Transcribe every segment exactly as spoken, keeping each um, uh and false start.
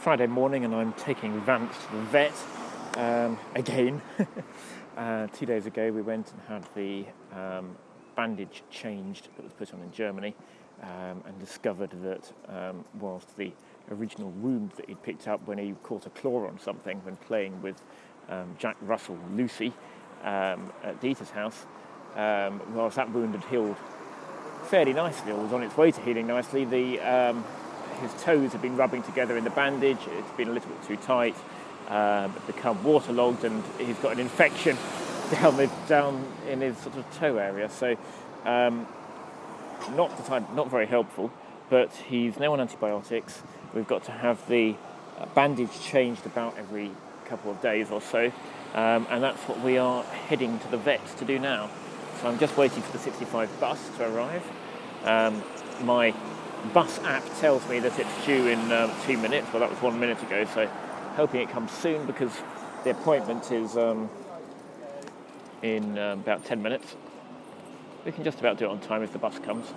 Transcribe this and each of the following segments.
Friday morning and I'm taking Vance to the vet um, again. uh, two days ago we went and had the um, bandage changed that was put on in Germany um, and discovered that um, whilst the original wound that he'd picked up when he caught a claw on something when playing with um, Jack Russell Lucy um, at Dieter's house, um, whilst that wound had healed fairly nicely, or was on its way to healing nicely, the um, his toes have been rubbing together in the bandage. It's been a little bit too tight, um, become waterlogged, and he's got an infection down the, down in his sort of toe area. So, um, not the time, not very helpful. But he's now on antibiotics. We've got to have the bandage changed about every couple of days or so, um, and that's what we are heading to the vet to do now. So I'm just waiting for the sixty-five bus to arrive. Um, my bus app tells me that it's due in um, two minutes. Well, that was one minute ago, so hoping it comes soon because the appointment is um, in um, about ten minutes. We can just about do it on time if the bus comes.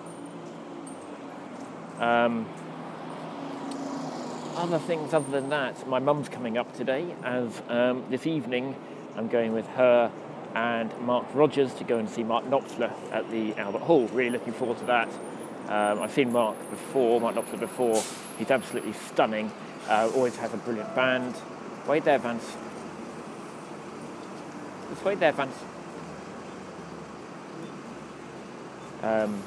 Um, other things other than that, my mum's coming up today, as um, this evening I'm going with her and Mark Rogers to go and see Mark Knopfler at the Albert Hall. Really looking forward to that. Um, I've seen Mark before, Mark Knopfler before. He's absolutely stunning. Uh, always has a brilliant band. Wait there, Vance. Just wait there, Vance. Um,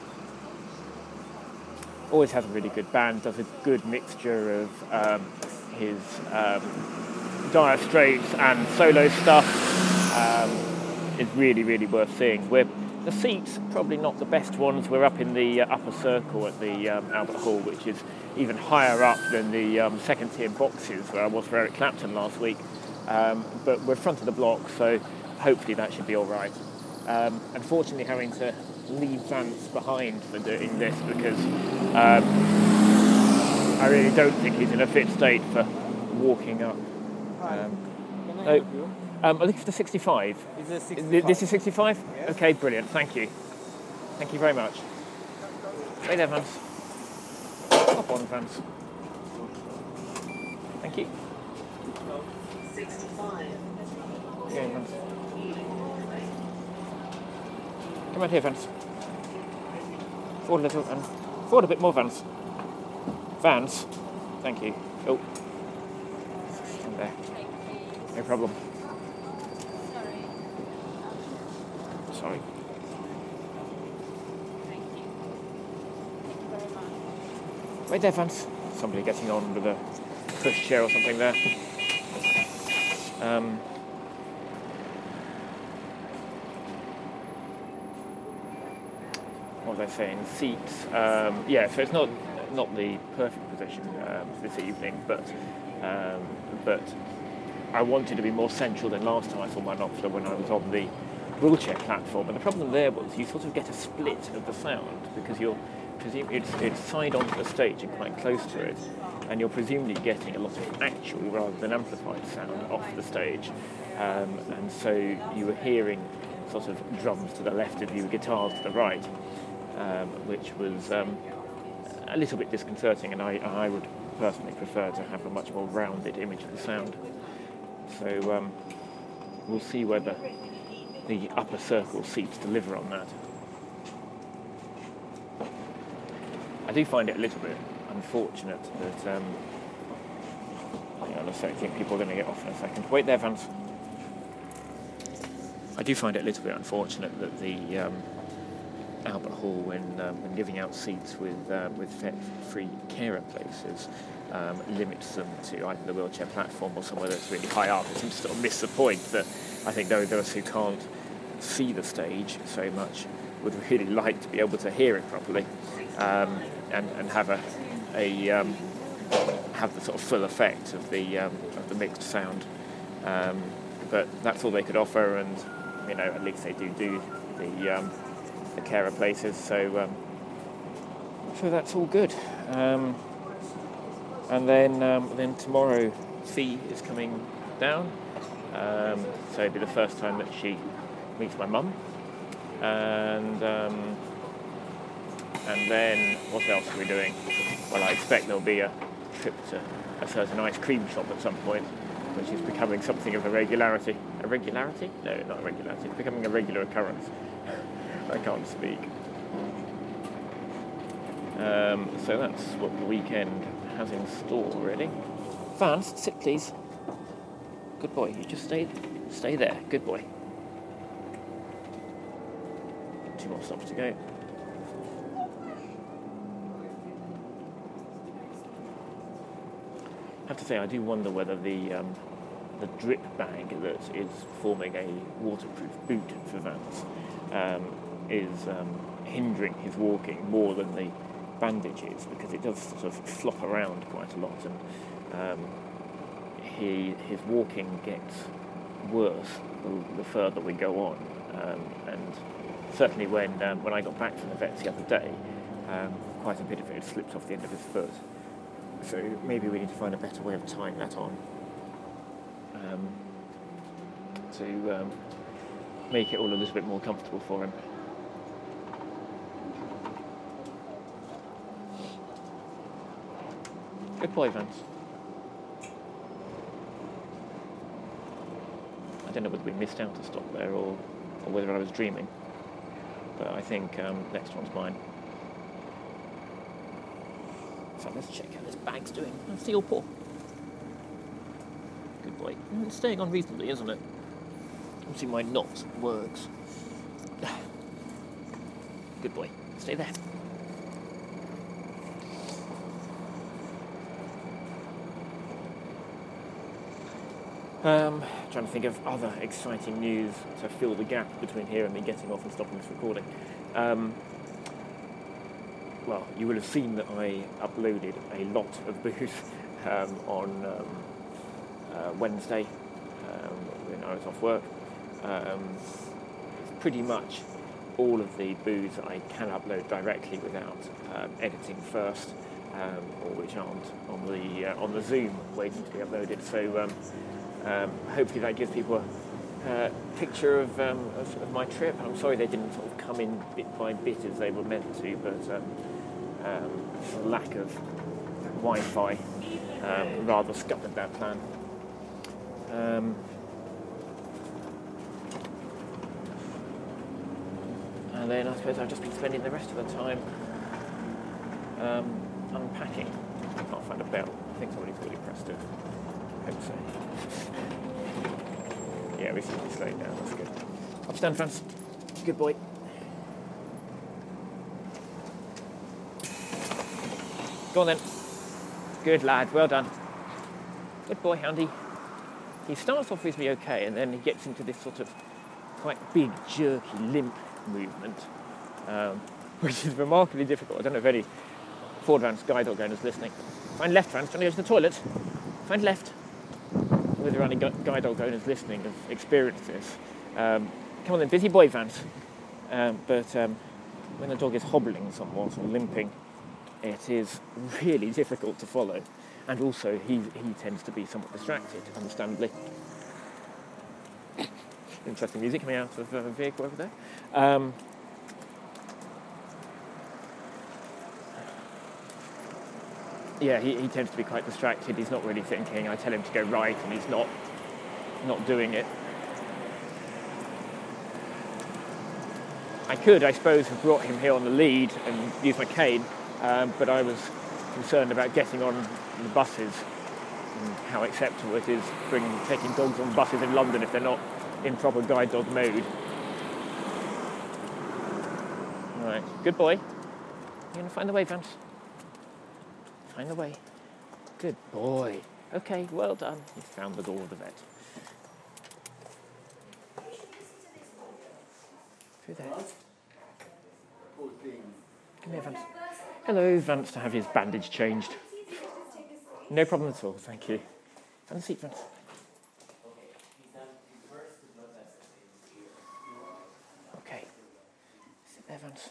always has a really good band. Does a good mixture of um, his um, Dire Straits and solo stuff. Um, is really, really worth seeing. We're, the seats, probably not the best ones. We're up in the uh, upper circle at the um, Albert Hall, which is even higher up than the um, second tier boxes where I was for Eric Clapton last week. Um, but we're front of the block, so hopefully that should be all right. Um, unfortunately, having to leave Vance behind for doing this because um, I really don't think he's in a fit state for walking up. Um, Can I so, help you? Um, I think for the sixty-five. Is it sixty-five? This is sixty-five? Yes. Okay, brilliant. Thank you. Thank you very much. Hey there, Vance. Hop on, Vance. Thank you. sixty-five. Okay, Vance. Come out here, Vance. Forward a little and forward a bit more, Vance. Vance. Thank you. Oh. Stand there. No problem. Sorry. Wait there, Vance. Somebody getting on with a pushchair or something there. Um, what was I saying? Seats. Um, yeah, so it's not not the perfect position um, this evening, but um, but I wanted to be more central than last time I saw my Knopfler when I was on the wheelchair platform, and the problem there was you sort of get a split of the sound because you're presumably it's, it's side onto the stage and quite close to it, and you're presumably getting a lot of actual rather than amplified sound off the stage, um, and so you were hearing sort of drums to the left of you, guitars to the right, um, which was um, a little bit disconcerting, and I, I would personally prefer to have a much more rounded image of the sound. So um, we'll see whether the upper circle seats deliver on that. I do find it a little bit unfortunate that, um, hang on a sec, I think people are going to get off in a second. Wait there, Vance. I do find it a little bit unfortunate that the um, Albert Hall, when, um, when giving out seats with, uh, with free carer places, um, limits them to either the wheelchair platform or somewhere that's really high up. It seems to sort of miss the point that I think those of us who can't see the stage so much would really like to be able to hear it properly, um, and, and have a, a um, have the sort of full effect of the um, of the mixed sound. Um, but that's all they could offer, and you know at least they do do the um, the carer places. So um, so that's all good. Um, and then um, then tomorrow, Fee is coming down. Um, so it'll be the first time that she meets my mum, and um, and then what else are we doing? Well, I expect there'll be a trip to a certain ice cream shop at some point, which is becoming something of a regularity. A regularity? No, not a regularity. It's becoming a regular occurrence. I can't speak. Um, so that's what the weekend has in store, really. Vance, sit please. Good boy. You just stay, stay there. Good boy. Two more stops to go. I have to say, I do wonder whether the um, the drip bag that is forming a waterproof boot for Vance um, is um, hindering his walking more than the bandages, because it does sort of flop around quite a lot, and um, he his walking gets worse the, the further we go on. Um, and certainly when um, when I got back from the vets the other day, um, quite a bit of it had slipped off the end of his foot. So maybe we need to find a better way of tying that on um, to um, make it all a little bit more comfortable for him. Good boy, Vance. I don't know whether we missed out a stop there or, or whether I was dreaming, but I think um, next one's mine. So let's check how this bag's doing. Let's see your paw. Good boy. It's staying on reasonably, isn't it? Obviously my knot works. Good boy. Stay there. Um, trying to think of other exciting news to fill the gap between here and me getting off and stopping this recording. Um, well, you will have seen that I uploaded a lot of booze um, on um, uh, Wednesday um, when I was off work. Um, it's pretty much all of the booze that I can upload directly without um, editing first, um, or which aren't on the uh, on the Zoom waiting to be uploaded. So um, um, hopefully that gives people a uh, picture of, um, of, of my trip. I'm sorry they didn't sort of come in bit by bit as they were meant to, but um, um, lack of Wi-Fi um, rather scuppered that plan. Um, and then I suppose I've just been spending the rest of the time um, unpacking. I can't find a bell. I think somebody's already pressed it. I hope so. Yeah, we seem to be slowing down. That's good. Up stand, Vance. Good boy. Go on then. Good lad. Well done. Good boy, Andy. He starts off reasonably okay, and then he gets into this sort of quite big, jerky, limp movement, um, which is remarkably difficult. I don't know if any Ford Vance guide dog owners listening. Find left, Vance. Trying to go to the toilet. Find left. Whether any guide dog owners listening have experienced this. Um, come on then, busy boy, Vance. Um, but um, when the dog is hobbling somewhat or limping, it is really difficult to follow. And also, he he tends to be somewhat distracted, understandably. Interesting music coming out of a vehicle over there. Um, yeah, he, he tends to be quite distracted. He's not really thinking. I tell him to go right, and he's not not doing it. I could, I suppose, have brought him here on the lead and used my cane, um, but I was concerned about getting on the buses and how acceptable it is bringing taking dogs on buses in London if they're not in proper guide dog mode. All right, good boy. You're going to find the way, Vance. Find the way. Good boy. Okay, well done. You found the door of the vet. Through there. Come here, Vance. Hello, Vance, to have his bandage changed. No problem at all, thank you. Have a seat, Vance. Okay. Sit there, Vance.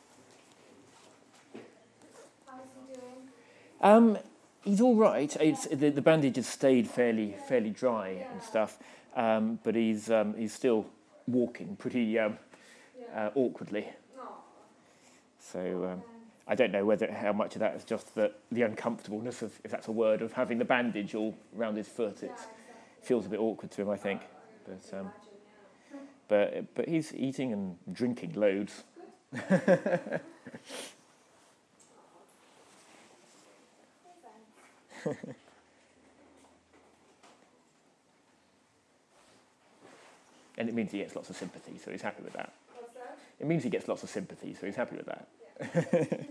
How's he doing? Um, he's all right. It's, the, the bandage has stayed fairly fairly dry Yeah. and stuff, um, but he's um, he's still walking pretty um, Yeah. uh, awkwardly. No. So um, I don't know whether how much of that is just the, the uncomfortableness of, if that's a word, of having the bandage all around his foot. It feels a bit awkward to him, I think. But um, but but he's eating and drinking loads. And it means he gets lots of sympathy, so he's happy with that. What's that? It means he gets lots of sympathy, so he's happy with that. Yeah.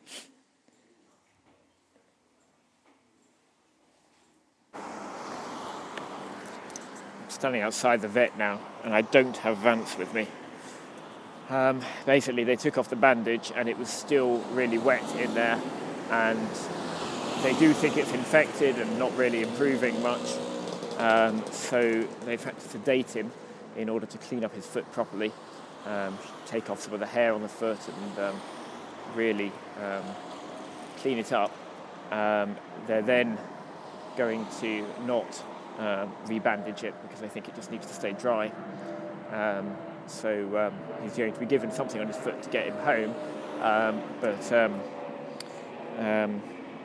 I'm standing outside the vet now, and I don't have Vance with me. Um, basically, they took off the bandage, and it was still really wet in there, and they do think it's infected and not really improving much. Um, so they've had to sedate him in order to clean up his foot properly, um, take off some of the hair on the foot and um, really um, clean it up. Um, they're then going to not um, re-bandage it because they think it just needs to stay dry. Um, so um, he's going to be given something on his foot to get him home, um, but um, um,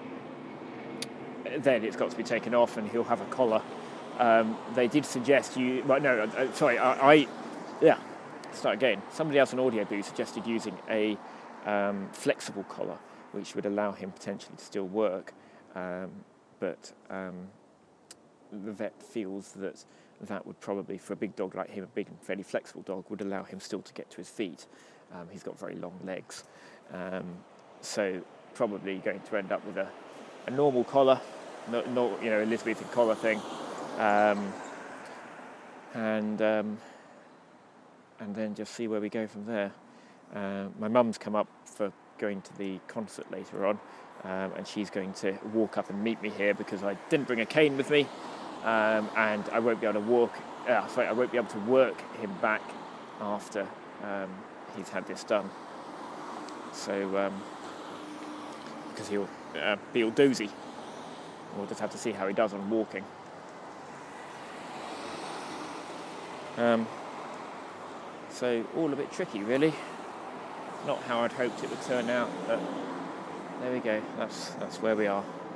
then it's got to be taken off and he'll have a collar. Um, they did suggest you... Well, no, uh, sorry, I, I... Yeah, start again. Somebody else on Audio Boo suggested using a um, flexible collar, which would allow him potentially to still work. Um, but um, the vet feels that that would probably, for a big dog like him, a big and fairly flexible dog, would allow him still to get to his feet. Um, he's got very long legs. Um, so probably going to end up with a, a normal collar, no, no, you know, Elizabethan collar thing. Um, and um, and then just see where we go from there. Uh, my mum's come up for going to the concert later on, um, and she's going to walk up and meet me here because I didn't bring a cane with me, um, and I won't be able to walk. Uh, sorry, I won't be able to work him back after um, he's had this done. So um, because he'll uh, be all dozy. We'll just have to see how he does on walking. Um, so all a bit tricky, really. Not how I'd hoped it would turn out, but there we go. That's that's where we are.